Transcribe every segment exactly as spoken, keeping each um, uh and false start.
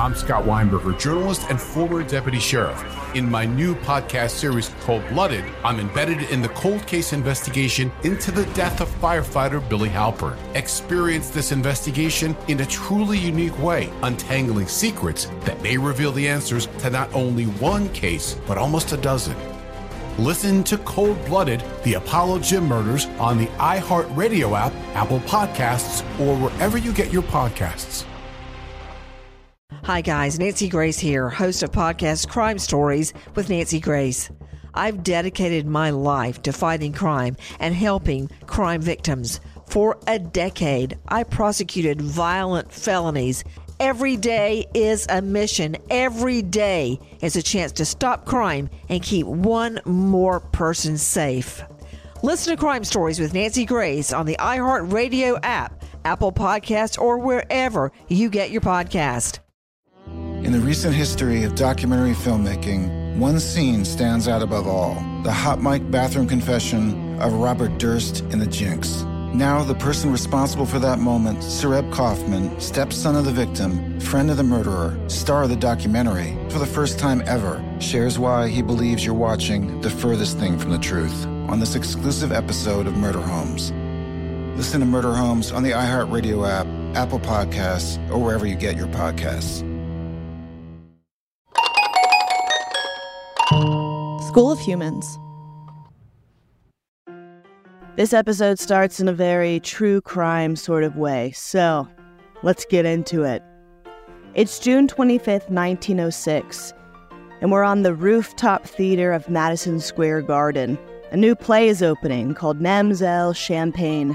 I'm Scott Weinberger, journalist and former deputy sheriff. In my new podcast series, Cold-Blooded, I'm embedded in the cold case investigation into the death of firefighter Billy Halpern. Experience this investigation in a truly unique way, untangling secrets that may reveal the answers to not only one case, but almost a dozen. Listen to Cold-Blooded, the Apollo Gym Murders on the iHeartRadio app, Apple Podcasts, or wherever you get your podcasts. Hi guys, Nancy Grace here, host of podcast Crime Stories with Nancy Grace. I've dedicated my life to fighting crime and helping crime victims. For a decade, I prosecuted violent felonies. Every day is a mission. Every day is a chance to stop crime and keep one more person safe. Listen to Crime Stories with Nancy Grace on the iHeartRadio app, Apple Podcasts, or wherever you get your podcast. In the recent history of documentary filmmaking, one scene stands out above all: the hot mic bathroom confession of Robert Durst in The Jinx. Now, the person responsible for that moment, Sareb Kaufman, stepson of the victim, friend of the murderer, star of the documentary, for the first time ever, shares why he believes you're watching the furthest thing from the truth on this exclusive episode of Murder Homes. Listen to Murder Homes on the iHeartRadio app, Apple Podcasts, or wherever you get your podcasts. School of Humans. This episode starts in a very true crime sort of way, so let's get into it. It's June twenty-fifth, nineteen oh six, and we're on the rooftop theater of Madison Square Garden. A new play is opening called Mam'zelle Champagne.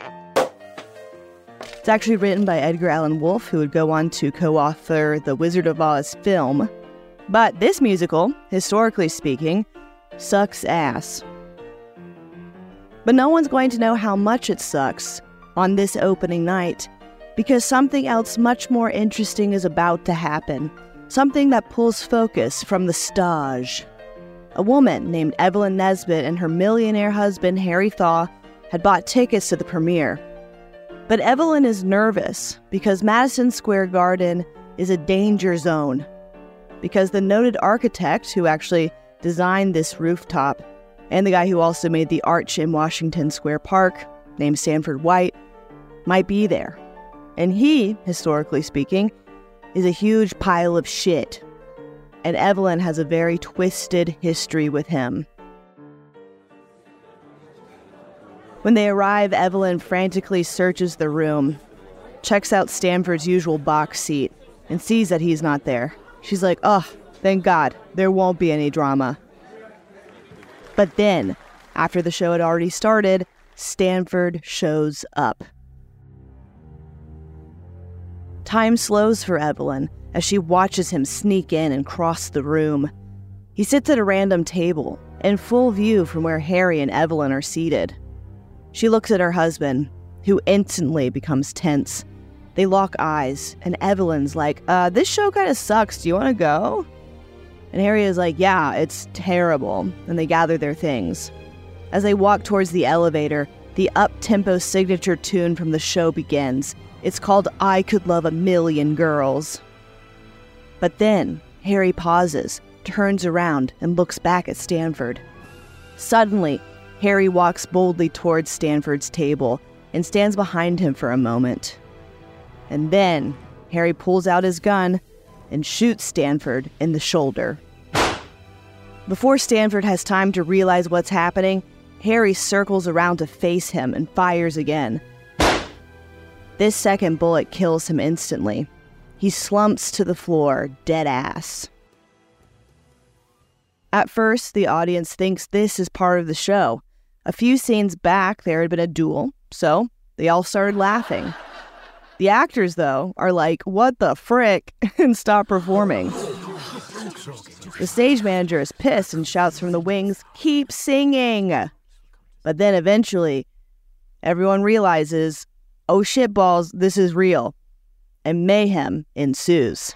It's actually written by Edgar Allan Poe, who would go on to co-author the Wizard of Oz film. But this musical, historically speaking, sucks ass. But no one's going to know how much it sucks on this opening night, because something else much more interesting is about to happen. Something that pulls focus from the stage. A woman named Evelyn Nesbit and her millionaire husband, Harry Thaw, had bought tickets to the premiere. But Evelyn is nervous because Madison Square Garden is a danger zone. Because the noted architect who actually designed this rooftop, and the guy who also made the arch in Washington Square Park, named Sanford White, might be there. And he, historically speaking, is a huge pile of shit. And Evelyn has a very twisted history with him. When they arrive, Evelyn frantically searches the room, checks out Stanford's usual box seat, and sees that he's not there. She's like, oh, thank God, there won't be any drama. But then, after the show had already started, Stanford shows up. Time slows for Evelyn as she watches him sneak in and cross the room. He sits at a random table, in full view from where Harry and Evelyn are seated. She looks at her husband, who instantly becomes tense. They lock eyes, and Evelyn's like, uh, this show kind of sucks. Do you want to go? And Harry is like, yeah, it's terrible. And they gather their things. As they walk towards the elevator, the up-tempo signature tune from the show begins. It's called I Could Love a Million Girls. But then, Harry pauses, turns around, and looks back at Stanford. Suddenly, Harry walks boldly towards Stanford's table and stands behind him for a moment. And then, Harry pulls out his gun and shoots Stanford in the shoulder. Before Stanford has time to realize what's happening, Harry circles around to face him and fires again. This second bullet kills him instantly. He slumps to the floor, dead ass. At first, the audience thinks this is part of the show. A few scenes back, there had been a duel, so they all started laughing. The actors, though, are like, what the frick, and stop performing. The stage manager is pissed and shouts from the wings, keep singing! But then eventually, everyone realizes, oh shit balls, this is real. And mayhem ensues.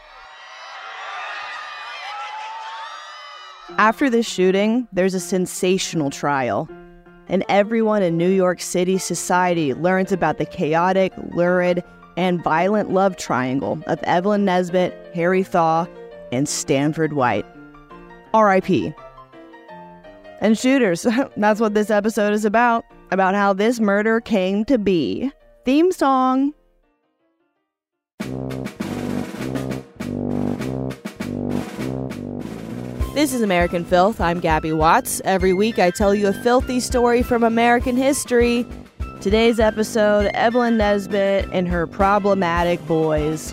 After this shooting, there's a sensational trial. And everyone in New York City society learns about the chaotic, lurid, and violent love triangle of Evelyn Nesbit, Harry Thaw, and Stanford White. R I P And shooters, that's what this episode is about, about how this murder came to be. Theme song. This is American Filth. I'm Gabby Watts. Every week I tell you a filthy story from American history. Today's episode, Evelyn Nesbit and her problematic boys.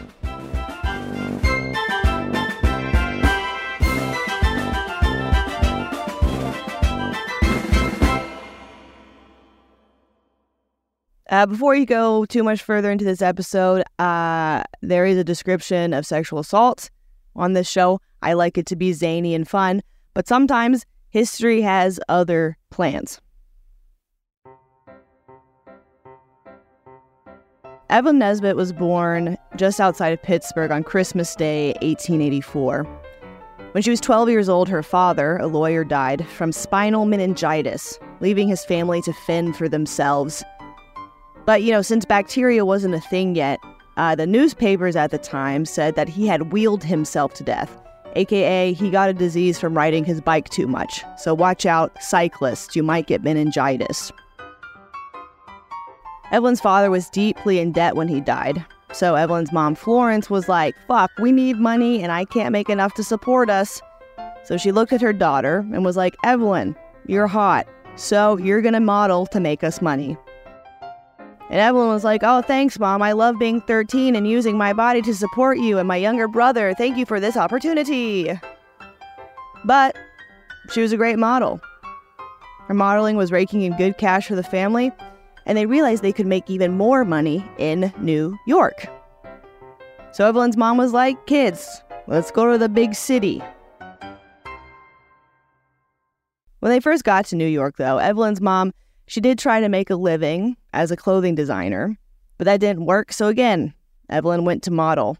Uh, before you go too much further into this episode, uh, there is a description of sexual assault on this show. I like it to be zany and fun, but sometimes history has other plans. Evelyn Nesbit was born just outside of Pittsburgh on Christmas Day, eighteen eighty-four. When she was twelve years old, her father, a lawyer, died from spinal meningitis, leaving his family to fend for themselves. But, you know, since bacteria wasn't a thing yet, uh, the newspapers at the time said that he had wheeled himself to death, aka he got a disease from riding his bike too much. So watch out, cyclists, you might get meningitis. Evelyn's father was deeply in debt when he died. So Evelyn's mom, Florence, was like, fuck, we need money and I can't make enough to support us. So she looked at her daughter and was like, Evelyn, you're hot, so you're gonna model to make us money. And Evelyn was like, oh, thanks, Mom. I love being thirteen and using my body to support you and my younger brother. Thank you for this opportunity. But she was a great model. Her modeling was raking in good cash for the family, and they realized they could make even more money in New York. So Evelyn's mom was like, kids, let's go to the big city. When they first got to New York, though, Evelyn's mom, she did try to make a living as a clothing designer, but that didn't work, so again, Evelyn went to model.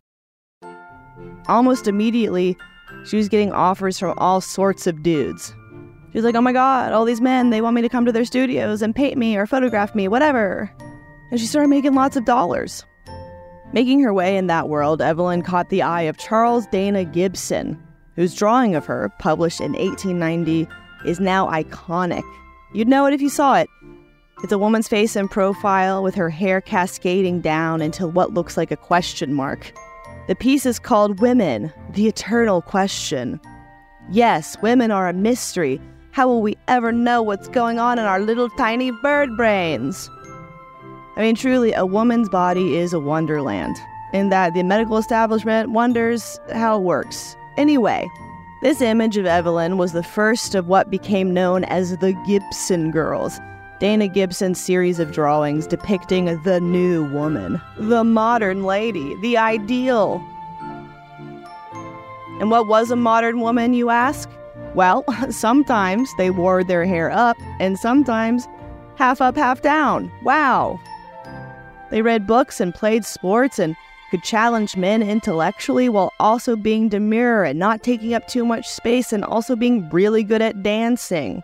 Almost immediately, she was getting offers from all sorts of dudes. She was like, oh my god, all these men, they want me to come to their studios and paint me or photograph me, whatever. And she started making lots of dollars. Making her way in that world, Evelyn caught the eye of Charles Dana Gibson, whose drawing of her, published in eighteen ninety, is now iconic. You'd know it if you saw it. It's a woman's face in profile with her hair cascading down into what looks like a question mark. The piece is called Women, the Eternal Question. Yes, women are a mystery. How will we ever know what's going on in our little tiny bird brains? I mean, truly, a woman's body is a wonderland, in that the medical establishment wonders how it works. Anyway, this image of Evelyn was the first of what became known as the Gibson Girls, Dana Gibson's series of drawings depicting the new woman, the modern lady, the ideal. And what was a modern woman, you ask? Well, sometimes they wore their hair up, and sometimes half up, half down. Wow. They read books and played sports and could challenge men intellectually while also being demure and not taking up too much space and also being really good at dancing.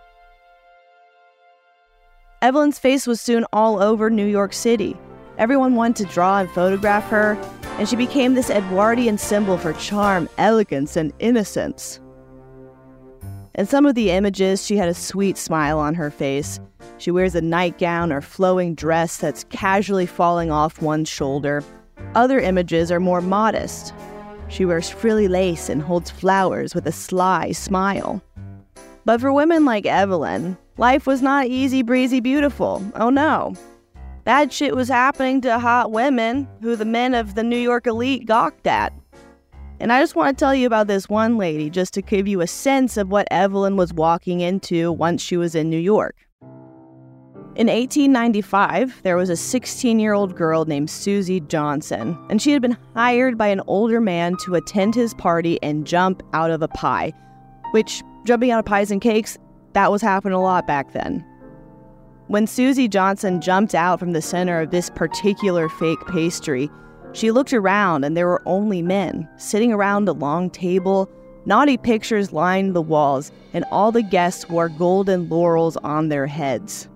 Evelyn's face was soon all over New York City. Everyone wanted to draw and photograph her, and she became this Edwardian symbol for charm, elegance, and innocence. In some of the images, she had a sweet smile on her face. She wears a nightgown or flowing dress that's casually falling off one shoulder. Other images are more modest. She wears frilly lace and holds flowers with a sly smile. But for women like Evelyn, life was not easy breezy beautiful. Oh no. Bad shit was happening to hot women who the men of the New York elite gawked at. And I just want to tell you about this one lady just to give you a sense of what Evelyn was walking into once she was in New York. In eighteen ninety-five, there was a sixteen-year-old girl named Susie Johnson, and she had been hired by an older man to attend his party and jump out of a pie, which, jumping out of pies and cakes, that was happening a lot back then. When Susie Johnson jumped out from the center of this particular fake pastry, she looked around and there were only men, sitting around a long table. Naughty pictures lined the walls, and all the guests wore golden laurels on their heads.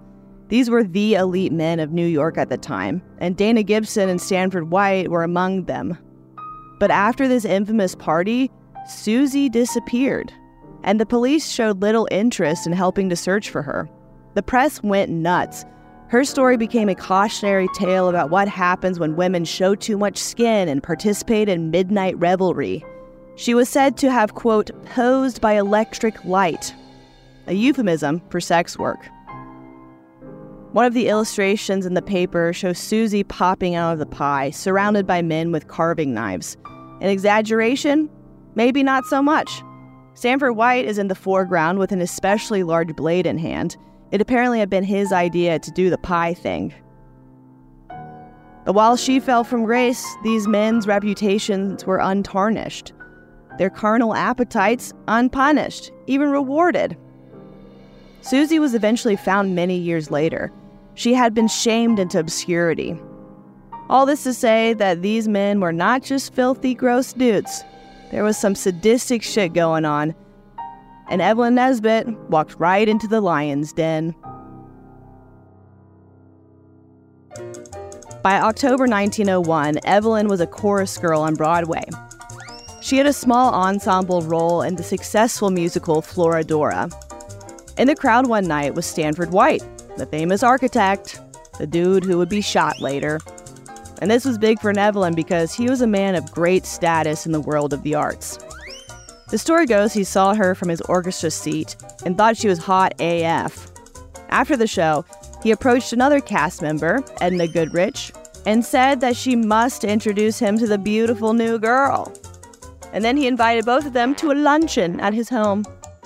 These were the elite men of New York at the time, and Dana Gibson and Stanford White were among them. But after this infamous party, Susie disappeared, and the police showed little interest in helping to search for her. The press went nuts. Her story became a cautionary tale about what happens when women show too much skin and participate in midnight revelry. She was said to have, quote, posed by electric light, a euphemism for sex work. One of the illustrations in the paper shows Susie popping out of the pie, surrounded by men with carving knives. An exaggeration? Maybe not so much. Stanford White is in the foreground with an especially large blade in hand. It apparently had been his idea to do the pie thing. But while she fell from grace, these men's reputations were untarnished. Their carnal appetites unpunished, even rewarded. Susie was eventually found many years later. She had been shamed into obscurity. All this to say that these men were not just filthy, gross dudes. There was some sadistic shit going on, and Evelyn Nesbit walked right into the lion's den. By October nineteen oh one, Evelyn was a chorus girl on Broadway. She had a small ensemble role in the successful musical Florodora. In the crowd one night was Stanford White, the famous architect, the dude who would be shot later. And this was big for Evelyn because he was a man of great status in the world of the arts. The story goes he saw her from his orchestra seat and thought she was hot A F. After the show, he approached another cast member, Edna Goodrich, and said that she must introduce him to the beautiful new girl. And then he invited both of them to a luncheon at his home.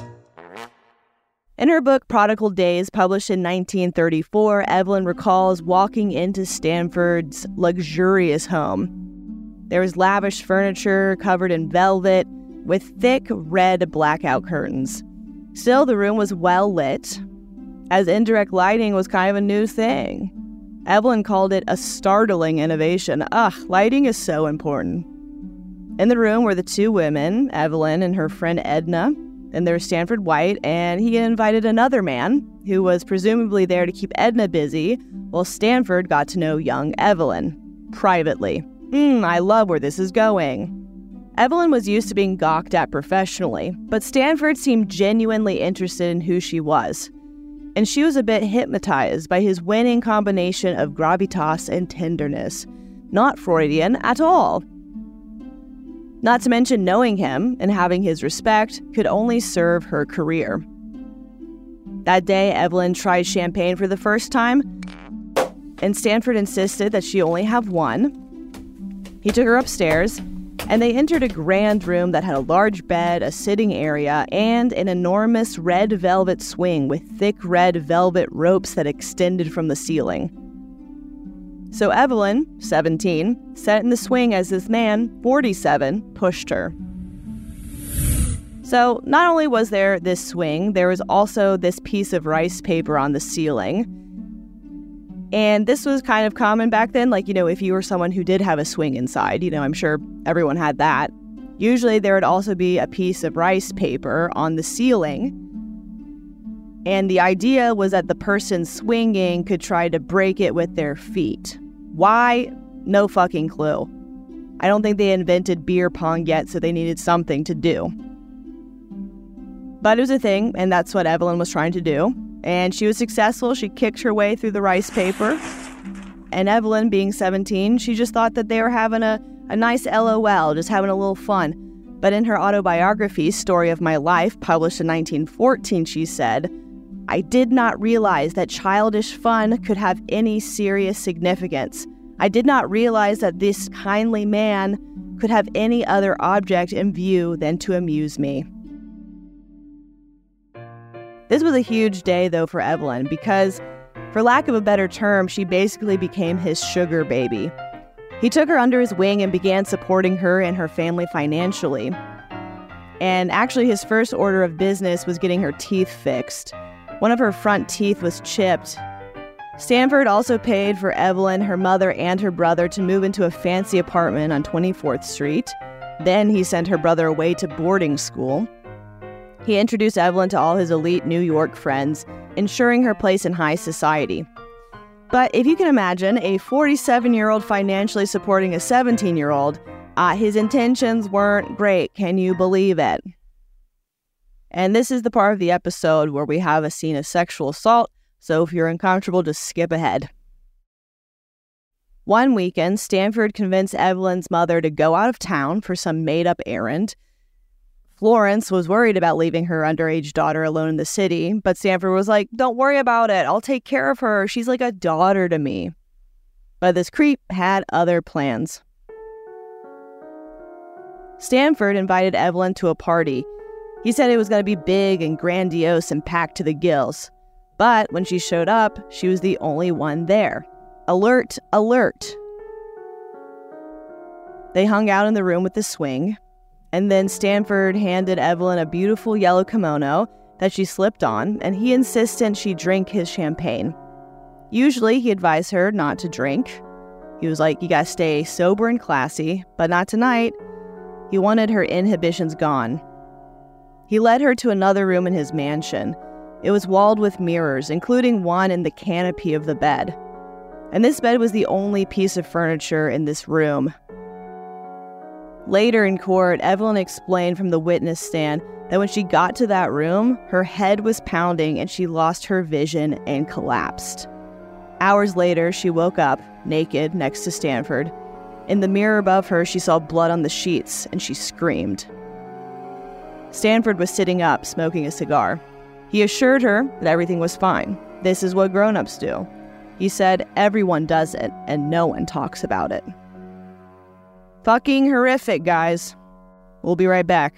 In her book Prodigal Days, published in nineteen thirty-four, Evelyn recalls walking into Stanford's luxurious home. There was lavish furniture covered in velvet with thick red blackout curtains. Still, the room was well lit, as indirect lighting was kind of a new thing. Evelyn called it a startling innovation. Ugh, lighting is so important. In the room were the two women, Evelyn and her friend Edna, and there was Stanford White, and he invited another man who was presumably there to keep Edna busy, while Stanford got to know young Evelyn privately. Hmm, I love where this is going. Evelyn was used to being gawked at professionally, but Stanford seemed genuinely interested in who she was. And she was a bit hypnotized by his winning combination of gravitas and tenderness. Not Freudian at all. Not to mention knowing him and having his respect could only serve her career. That day, Evelyn tried champagne for the first time, and Stanford insisted that she only have one. He took her upstairs, and they entered a grand room that had a large bed, a sitting area, and an enormous red velvet swing with thick red velvet ropes that extended from the ceiling. So Evelyn, seventeen, sat in the swing as this man, forty-seven, pushed her. So not only was there this swing, there was also this piece of rice paper on the ceiling. And this was kind of common back then. Like, you know, if you were someone who did have a swing inside, you know, I'm sure everyone had that. Usually there would also be a piece of rice paper on the ceiling. And the idea was that the person swinging could try to break it with their feet. Why? No fucking clue. I don't think they invented beer pong yet, so they needed something to do. But it was a thing, and that's what Evelyn was trying to do. And she was successful. She kicked her way through the rice paper. And Evelyn, being seventeen, she just thought that they were having a, a nice L O L, just having a little fun. But in her autobiography, Story of My Life, published in nineteen fourteen, she said, "I did not realize that childish fun could have any serious significance. I did not realize that this kindly man could have any other object in view than to amuse me." This was a huge day, though, for Evelyn, because, for lack of a better term, she basically became his sugar baby. He took her under his wing and began supporting her and her family financially. And actually, his first order of business was getting her teeth fixed. One of her front teeth was chipped. Stanford also paid for Evelyn, her mother, and her brother to move into a fancy apartment on twenty-fourth Street. Then he sent her brother away to boarding school. He introduced Evelyn to all his elite New York friends, ensuring her place in high society. But if you can imagine a forty-seven-year-old financially supporting a seventeen-year-old, uh, his intentions weren't great. Can you believe it? And this is the part of the episode where we have a scene of sexual assault, so if you're uncomfortable, just skip ahead. One weekend, Stanford convinced Evelyn's mother to go out of town for some made-up errand. Florence was worried about leaving her underage daughter alone in the city, but Stanford was like, "Don't worry about it. I'll take care of her. She's like a daughter to me." But this creep had other plans. Stanford invited Evelyn to a party. He said it was going to be big and grandiose and packed to the gills. But when she showed up, she was the only one there. Alert, alert. They hung out in the room with the swing. And then Stanford handed Evelyn a beautiful yellow kimono that she slipped on, and he insisted she drink his champagne. Usually, he advised her not to drink. He was like, "You gotta stay sober and classy," but not tonight. He wanted her inhibitions gone. He led her to another room in his mansion. It was walled with mirrors, including one in the canopy of the bed. And this bed was the only piece of furniture in this room. Later in court, Evelyn explained from the witness stand that when she got to that room, her head was pounding and she lost her vision and collapsed. Hours later, she woke up, naked, next to Stanford. In the mirror above her, she saw blood on the sheets and she screamed. Stanford was sitting up, smoking a cigar. He assured her that everything was fine. This is what grown-ups do. He said everyone does it and no one talks about it. Fucking horrific, guys. We'll be right back.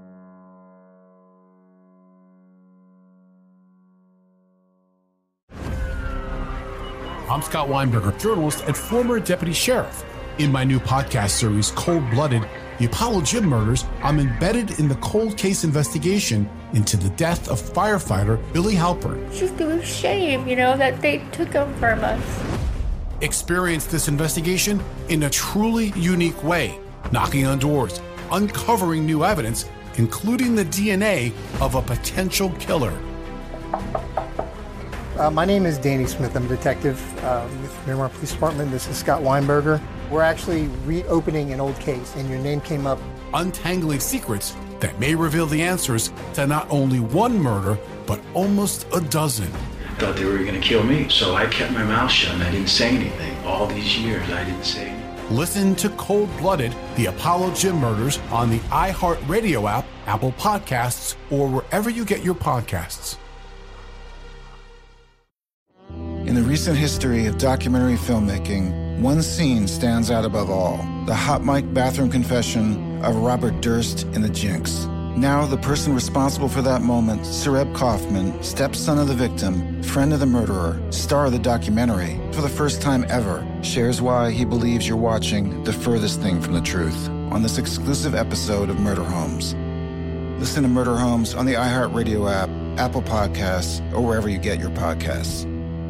I'm Scott Weinberger, journalist and former deputy sheriff. In my new podcast series, Cold Blooded, The Apollo Gym Murders, I'm embedded in the cold case investigation into the death of firefighter Billy Halpern. Just a shame, you know, that they took him from us. Experience this investigation in a truly unique way, knocking on doors, uncovering new evidence, including the D N A of a potential killer. Uh, my name is Danny Smith. I'm a detective uh, with Miramar Police Department. This is Scott Weinberger. We're actually reopening an old case, and your name came up. Untangling secrets that may reveal the answers to not only one murder, but almost a dozen. I thought they were going to kill me, so I kept my mouth shut and I didn't say anything. All these years, I didn't say anything. Listen to Cold Blooded, The Apollo Gym Murders on the iHeartRadio app, Apple Podcasts, or wherever you get your podcasts. In the recent history of documentary filmmaking, one scene stands out above all: the hot mic bathroom confession of Robert Durst in The Jinx. Now, the person responsible for that moment, Sareb Kaufman, stepson of the victim, friend of the murderer, star of the documentary, for the first time ever, shares why he believes you're watching the furthest thing from the truth on this exclusive episode of Murder Homes. Listen to Murder Homes on the iHeartRadio app, Apple Podcasts, or wherever you get your podcasts.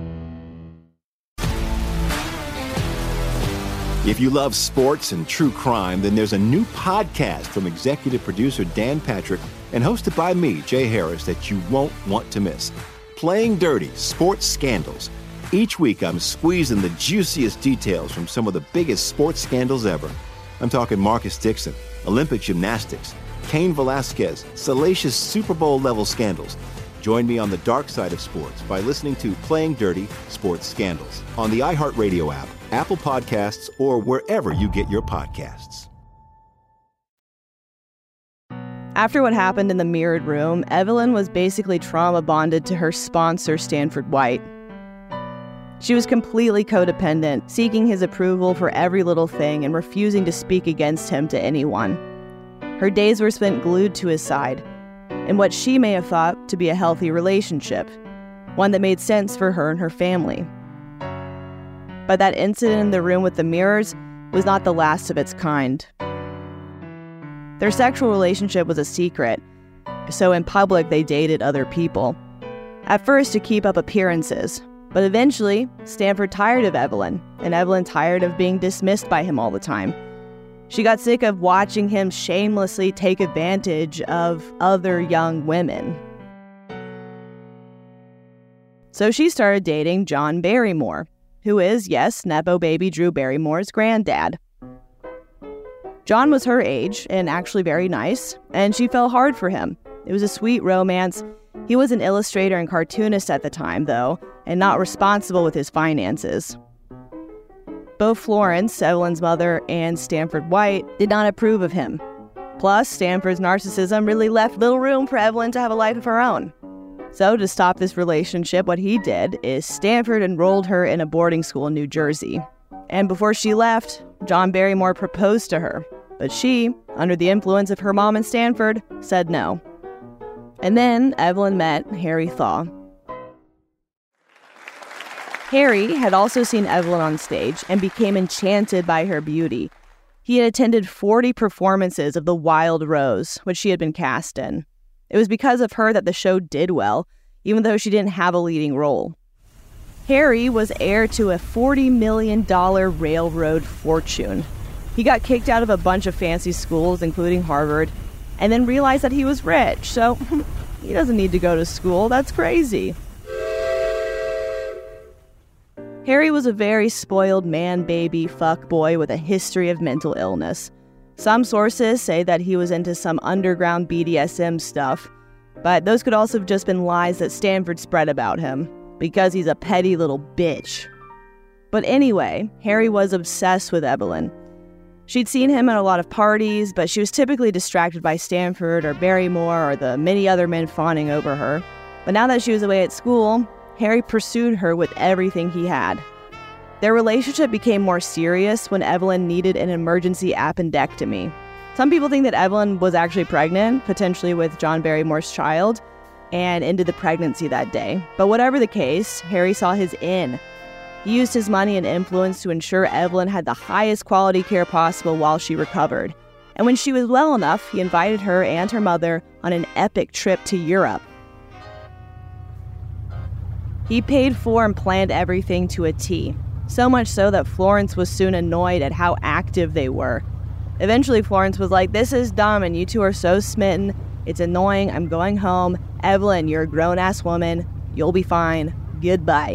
If you love sports and true crime, then there's a new podcast from executive producer Dan Patrick and hosted by me, Jay Harris, that you won't want to miss. Playing Dirty: Sports Scandals. Each week, I'm squeezing the juiciest details from some of the biggest sports scandals ever. I'm talking Marcus Dixon, Olympic gymnastics, Cain Velasquez, salacious Super Bowl-level scandals. Join me on the dark side of sports by listening to Playing Dirty: Sports Scandals on the iHeartRadio app, Apple Podcasts, or wherever you get your podcasts. After what happened in the mirrored room, Evelyn was basically trauma bonded to her sponsor, Stanford White. She was completely codependent, seeking his approval for every little thing and refusing to speak against him to anyone. Her days were spent glued to his side, in what she may have thought to be a healthy relationship, one that made sense for her and her family. But that incident in the room with the mirrors was not the last of its kind. Their sexual relationship was a secret, so in public they dated other people. At first to keep up appearances, but eventually Stanford tired of Evelyn, and Evelyn tired of being dismissed by him all the time. She got sick of watching him shamelessly take advantage of other young women. So she started dating John Barrymore, who is, yes, Nepo baby Drew Barrymore's granddad. John was her age and actually very nice, and she fell hard for him. It was a sweet romance. He was an illustrator and cartoonist at the time, though, and not responsible with his finances. Both Florence, Evelyn's mother, and Stanford White did not approve of him. Plus, Stanford's narcissism really left little room for Evelyn to have a life of her own. So, to stop this relationship, what he did is Stanford enrolled her in a boarding school in New Jersey. And before she left, John Barrymore proposed to her. But she, under the influence of her mom and Stanford, said no. And then Evelyn met Harry Thaw. Harry had also seen Evelyn on stage and became enchanted by her beauty. He had attended forty performances of The Wild Rose, which she had been cast in. It was because of her that the show did well, even though she didn't have a leading role. Harry was heir to a forty million dollars railroad fortune. He got kicked out of a bunch of fancy schools, including Harvard, and then realized that he was rich, so he doesn't need to go to school. That's crazy. Harry was a very spoiled man-baby fuckboy with a history of mental illness. Some sources say that he was into some underground B D S M stuff, but those could also have just been lies that Stanford spread about him, because he's a petty little bitch. But anyway, Harry was obsessed with Evelyn. She'd seen him at a lot of parties, but she was typically distracted by Stanford or Barrymore or the many other men fawning over her. But now that she was away at school, Harry pursued her with everything he had. Their relationship became more serious when Evelyn needed an emergency appendectomy. Some people think that Evelyn was actually pregnant, potentially with John Barrymore's child, and ended the pregnancy that day. But whatever the case, Harry saw his in. He used his money and influence to ensure Evelyn had the highest quality care possible while she recovered. And when she was well enough, he invited her and her mother on an epic trip to Europe. He paid for and planned everything to a T, so much so that Florence was soon annoyed at how active they were. Eventually, Florence was like, "This is dumb and you two are so smitten. It's annoying. I'm going home. Evelyn, you're a grown-ass woman. You'll be fine. Goodbye."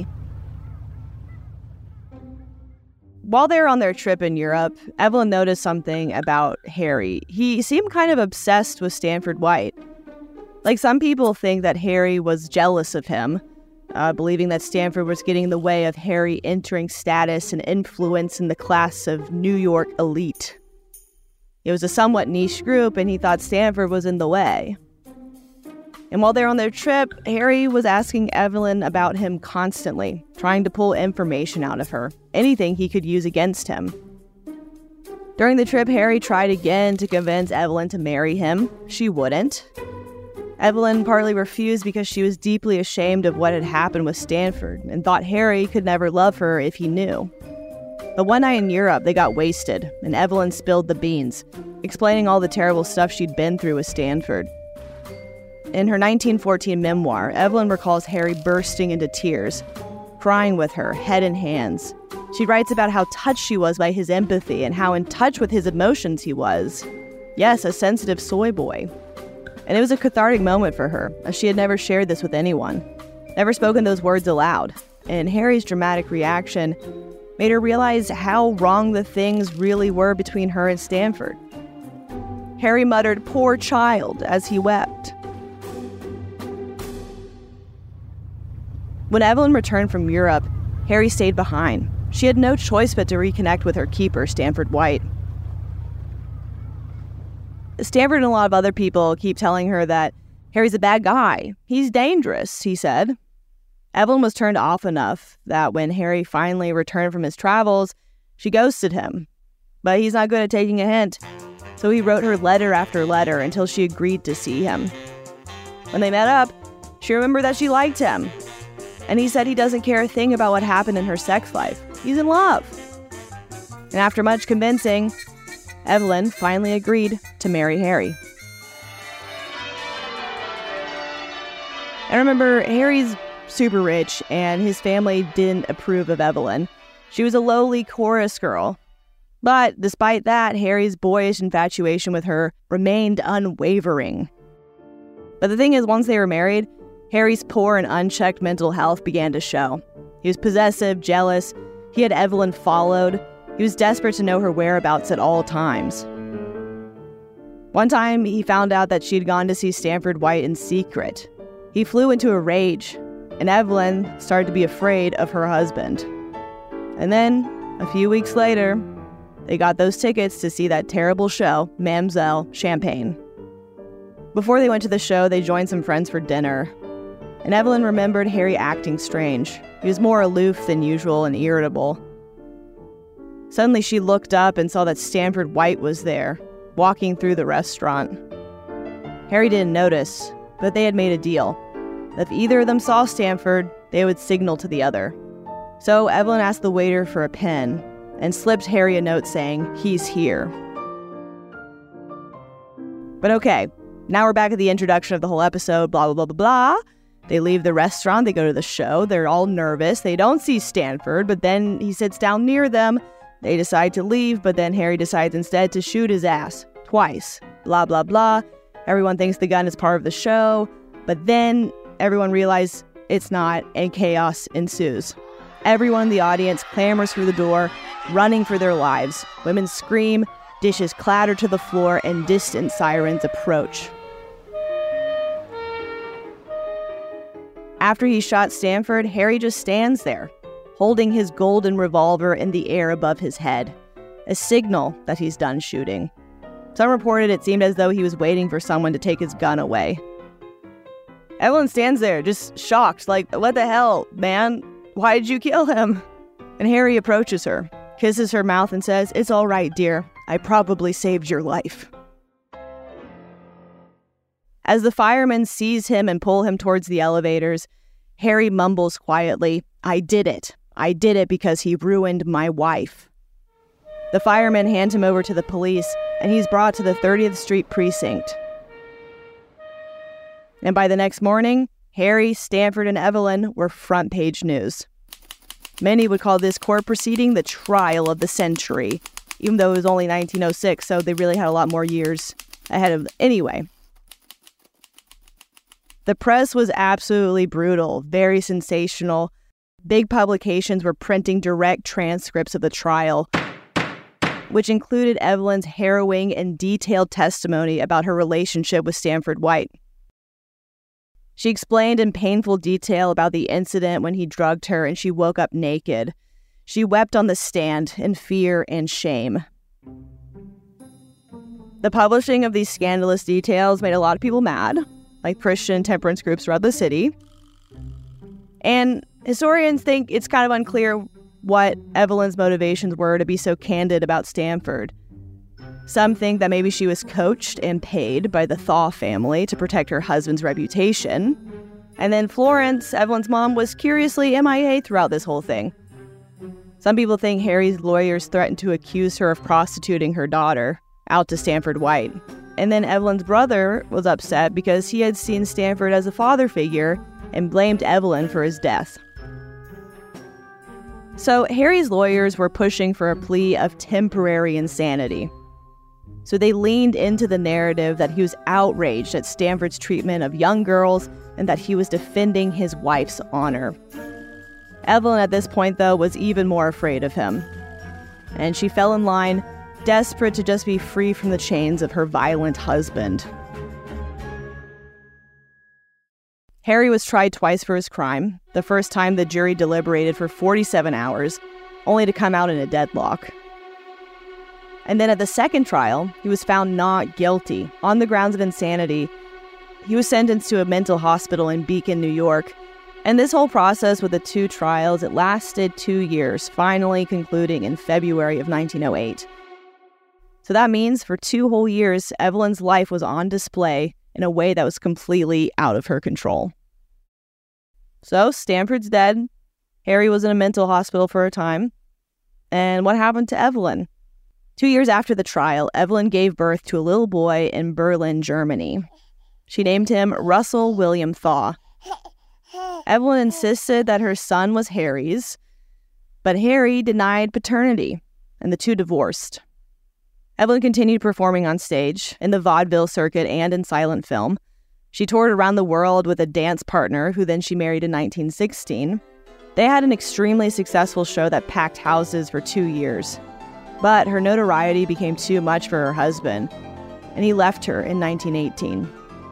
While they were on their trip in Europe, Evelyn noticed something about Harry. He seemed kind of obsessed with Stanford White. Like, some people think that Harry was jealous of him, Uh, believing that Stanford was getting in the way of Harry entering status and influence in the class of New York elite. It was a somewhat niche group, and he thought Stanford was in the way. And while they were on their trip, Harry was asking Evelyn about him constantly, trying to pull information out of her, anything he could use against him. During the trip, Harry tried again to convince Evelyn to marry him. She wouldn't. Evelyn partly refused because she was deeply ashamed of what had happened with Stanford and thought Harry could never love her if he knew. But one night in Europe, they got wasted, and Evelyn spilled the beans, explaining all the terrible stuff she'd been through with Stanford. In her nineteen fourteen memoir, Evelyn recalls Harry bursting into tears, crying with her, head in hands. She writes about how touched she was by his empathy and how in touch with his emotions he was. Yes, a sensitive soy boy. And it was a cathartic moment for her, as she had never shared this with anyone, never spoken those words aloud. And Harry's dramatic reaction made her realize how wrong the things really were between her and Stanford. Harry muttered, "Poor child," as he wept. When Evelyn returned from Europe, Harry stayed behind. She had no choice but to reconnect with her keeper, Stanford White. Stanford and a lot of other people keep telling her that Harry's a bad guy. He's dangerous, he said. Evelyn was turned off enough that when Harry finally returned from his travels, she ghosted him. But he's not good at taking a hint, so he wrote her letter after letter until she agreed to see him. When they met up, she remembered that she liked him. And he said he doesn't care a thing about what happened in her sex life. He's in love. And after much convincing, Evelyn finally agreed to marry Harry. And remember, Harry's super rich, and his family didn't approve of Evelyn. She was a lowly chorus girl. But despite that, Harry's boyish infatuation with her remained unwavering. But the thing is, once they were married, Harry's poor and unchecked mental health began to show. He was possessive, jealous, He had Evelyn followed. He was desperate to know her whereabouts at all times. One time, he found out that she'd gone to see Stanford White in secret. He flew into a rage, and Evelyn started to be afraid of her husband. And then, a few weeks later, they got those tickets to see that terrible show, Mam'zelle Champagne. Before they went to the show, they joined some friends for dinner. And Evelyn remembered Harry acting strange. He was more aloof than usual and irritable. Suddenly she looked up and saw that Stanford White was there, walking through the restaurant. Harry didn't notice, but they had made a deal. If either of them saw Stanford, they would signal to the other. So Evelyn asked the waiter for a pen and slipped Harry a note saying, "He's here." But okay, now we're back at the introduction of the whole episode, blah, blah, blah, blah, blah. They leave the restaurant, they go to the show, they're all nervous, they don't see Stanford, but then he sits down near them. They decide to leave, but then Harry decides instead to shoot his ass. Twice. Blah, blah, blah. Everyone thinks the gun is part of the show, but then everyone realizes it's not, and chaos ensues. Everyone in the audience clamors through the door, running for their lives. Women scream, dishes clatter to the floor, and distant sirens approach. After he shot Stanford, Harry just stands there, holding his golden revolver in the air above his head, a signal that he's done shooting. Some reported it seemed as though he was waiting for someone to take his gun away. Evelyn stands there, just shocked, like, what the hell, man? Why did you kill him? And Harry approaches her, kisses her mouth, and says, "It's all right, dear. I probably saved your life." As the firemen seize him and pull him towards the elevators, Harry mumbles quietly, "I did it. I did it because he ruined my wife." The firemen hand him over to the police, and he's brought to the thirtieth Street precinct. And by the next morning, Harry, Stanford, and Evelyn were front page news. Many would call this court proceeding the trial of the century, even though it was only nineteen oh six, so they really had a lot more years ahead of them. Anyway, the press was absolutely brutal, very sensational. Big publications were printing direct transcripts of the trial, which included Evelyn's harrowing and detailed testimony about her relationship with Stanford White. She explained in painful detail about the incident when he drugged her and she woke up naked. She wept on the stand in fear and shame. The publishing of these scandalous details made a lot of people mad, like Christian temperance groups throughout the city. And historians think it's kind of unclear what Evelyn's motivations were to be so candid about Stanford. Some think that maybe she was coached and paid by the Thaw family to protect her husband's reputation. And then Florence, Evelyn's mom, was curiously M I A throughout this whole thing. Some people think Harry's lawyers threatened to accuse her of prostituting her daughter out to Stanford White. And then Evelyn's brother was upset because he had seen Stanford as a father figure and blamed Evelyn for his death. So Harry's lawyers were pushing for a plea of temporary insanity. So they leaned into the narrative that he was outraged at Stanford's treatment of young girls and that he was defending his wife's honor. Evelyn at this point, though, was even more afraid of him. And she fell in line, desperate to just be free from the chains of her violent husband. Harry was tried twice for his crime. The first time, the jury deliberated for forty-seven hours, only to come out in a deadlock. And then at the second trial, he was found not guilty on the grounds of insanity. He was sentenced to a mental hospital in Beacon, New York. And this whole process with the two trials, it lasted two years, finally concluding in February of nineteen oh eight. So that means for two whole years, Evelyn's life was on display in a way that was completely out of her control. So Stanford's dead. Harry was in a mental hospital for a time. And what happened to Evelyn? Two years after the trial, Evelyn gave birth to a little boy in Berlin, Germany. She named him Russell William Thaw. Evelyn insisted that her son was Harry's, but Harry denied paternity, and the two divorced. Evelyn continued performing on stage, in the vaudeville circuit, and in silent film. She toured around the world with a dance partner, who then she married in nineteen sixteen. They had an extremely successful show that packed houses for two years. But her notoriety became too much for her husband, and he left her in nineteen eighteen.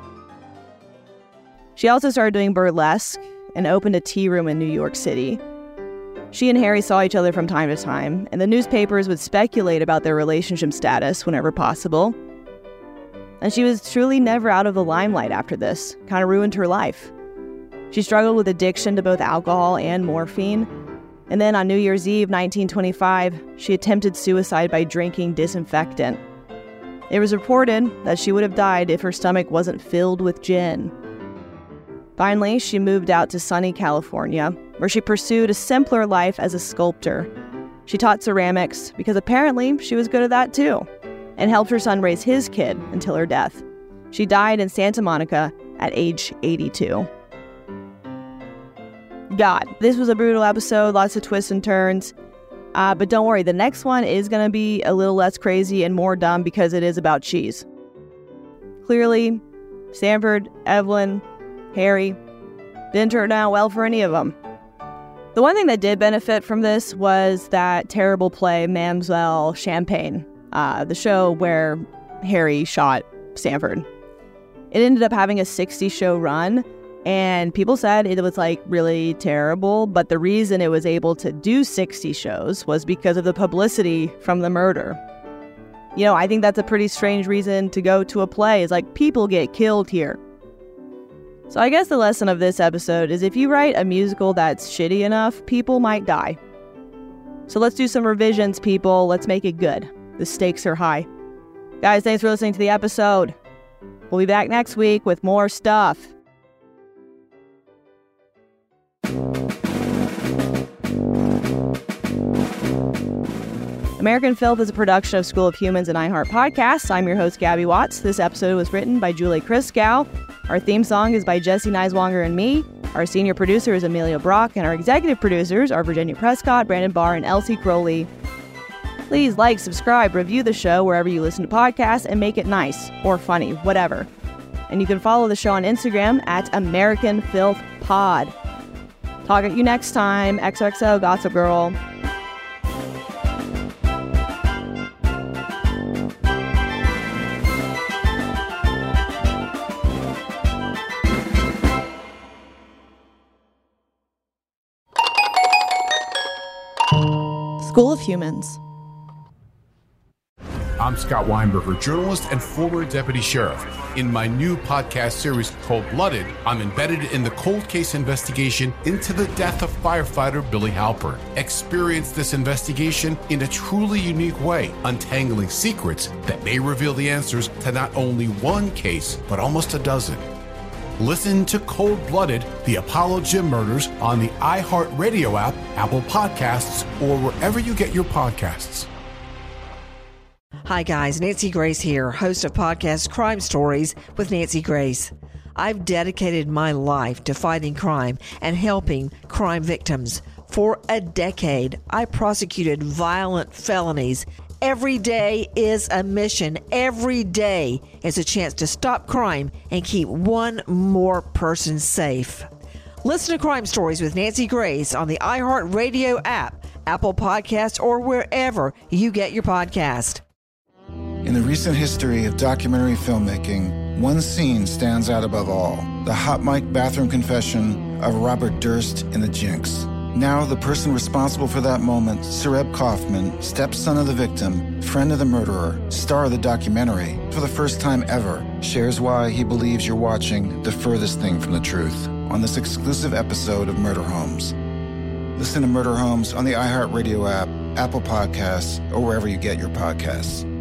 She also started doing burlesque and opened a tea room in New York City. She and Harry saw each other from time to time, and the newspapers would speculate about their relationship status whenever possible. And she was truly never out of the limelight after this. Kind of ruined her life. She struggled with addiction to both alcohol and morphine. And then on New Year's Eve, nineteen twenty-five, she attempted suicide by drinking disinfectant. It was reported that she would have died if her stomach wasn't filled with gin. Finally, she moved out to sunny California, where she pursued a simpler life as a sculptor. She taught ceramics because apparently she was good at that too, and helped her son raise his kid until her death. She died in Santa Monica at age eighty-two. God, this was a brutal episode, lots of twists and turns. Uh, but don't worry, the next one is going to be a little less crazy and more dumb because it is about cheese. Clearly, Stanford, Evelyn, Harry, didn't turn out well for any of them. The one thing that did benefit from this was that terrible play, Mam'selle Champagne, uh, the show where Harry shot Stanford. It ended up having a sixty-show run, and people said it was like really terrible, but the reason it was able to do sixty shows was because of the publicity from the murder. You know, I think that's a pretty strange reason to go to a play, is like people get killed here. So I guess the lesson of this episode is if you write a musical that's shitty enough, people might die. So let's do some revisions, people. Let's make it good. The stakes are high. Guys, thanks for listening to the episode. We'll be back next week with more stuff. American Filth is a production of School of Humans and iHeart Podcasts. I'm your host, Gabby Watts. This episode was written by Julie Christgau. Our theme song is by Jesse Neiswanger and me. Our senior producer is Amelia Brock, and our executive producers are Virginia Prescott, Brandon Barr, and Elsie Crowley. Please like, subscribe, review the show wherever you listen to podcasts, and make it nice or funny, whatever. And you can follow the show on Instagram at American Filth Pod. Talk at you next time. X O X O, Gossip Girl. School of Humans. I'm Scott Weinberger, journalist and former deputy sheriff. In my new podcast series, Cold Blooded, I'm embedded in the cold case investigation into the death of firefighter Billy Halpern. Experience this investigation in a truly unique way, untangling secrets that may reveal the answers to not only one case, but almost a dozen. Listen to Cold Blooded, the Apollo Gym Murders on the iHeartRadio app, Apple Podcasts, or wherever you get your podcasts. Hi guys, Nancy Grace here, host of podcast Crime Stories with Nancy Grace. I've dedicated my life to fighting crime and helping crime victims. For a decade, I prosecuted violent felonies. Every day is a mission. Every day is a chance to stop crime and keep one more person safe. Listen to Crime Stories with Nancy Grace on the iHeartRadio app, Apple Podcasts, or wherever you get your podcast. In the recent history of documentary filmmaking, one scene stands out above all: the hot mic bathroom confession of Robert Durst in The Jinx. Now, the person responsible for that moment, Sareb Kaufman, stepson of the victim, friend of the murderer, star of the documentary, for the first time ever, shares why he believes you're watching the furthest thing from the truth on this exclusive episode of Murder Homes. Listen to Murder Homes on the iHeartRadio app, Apple Podcasts, or wherever you get your podcasts.